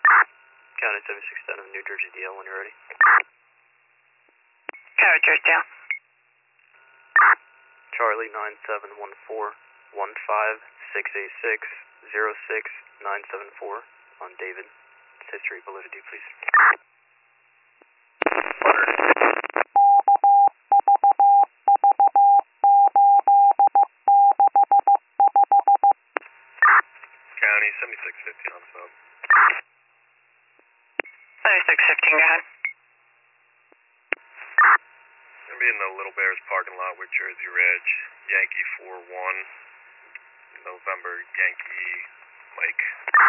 County 7610 of New Jersey DL when you're ready. County Jersey DL. Charlie 9714-15686-06974 on David. History validity, please. County 7615 on the phone. 7615, go ahead. Gonna be in the Little Bears parking lot with Jersey Reg, Yankee 41, November, Yankee, Mike.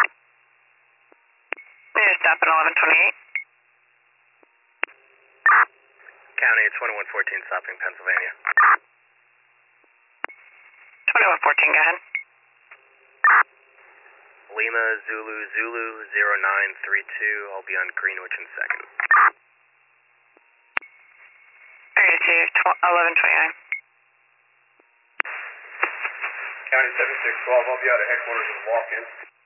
Need to stop at 1128. County 2114 stopping Pennsylvania. 2114, go ahead. Lima Zulu Zulu 0932. I'll be on Greenwich in second. Alright, see you 1129. County 7612, I'll be out of headquarters with a walk-in.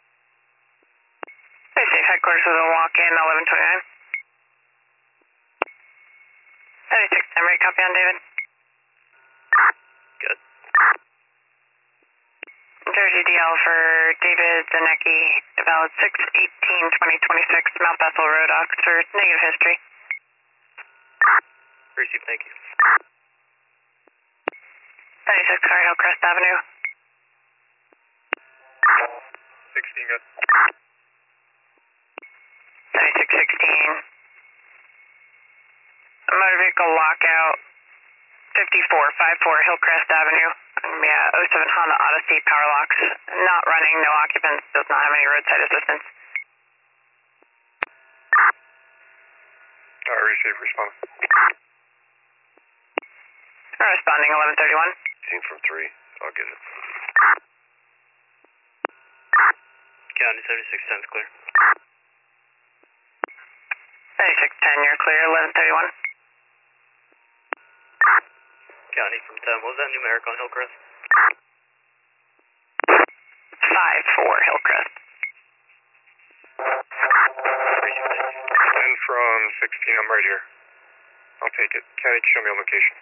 I see headquarters with a walk-in 1129. 7610, ready, copy on David. Good. Jersey DL for David Zanecki, valid 6/18/2026, Mount Bethel Road, Oxford, negative history. Received, thank you. 76 car, Hillcrest Avenue. 16, good. 7616. A motor vehicle lockout, 5454 Hillcrest Avenue. Yeah, 07 Honda Odyssey power locks. Not running, no occupants, does not have any roadside assistance. Receive, respond. Responding 1131. Team from 3, I'll get it. County 7610 is clear. 7610, you're clear, 1131. County from 10. What was that numeric on Hillcrest? 54 Hillcrest. 10 from 16, I'm right here. I'll take it. County, show me a location.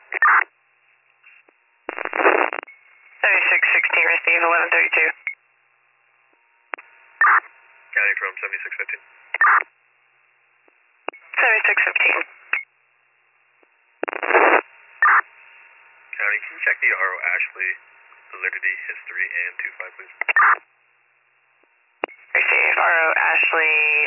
7616, receive 1132. County from 7615. 7615. County, can you check the RO Ashley validity, history, and 25, please? Receive RO Ashley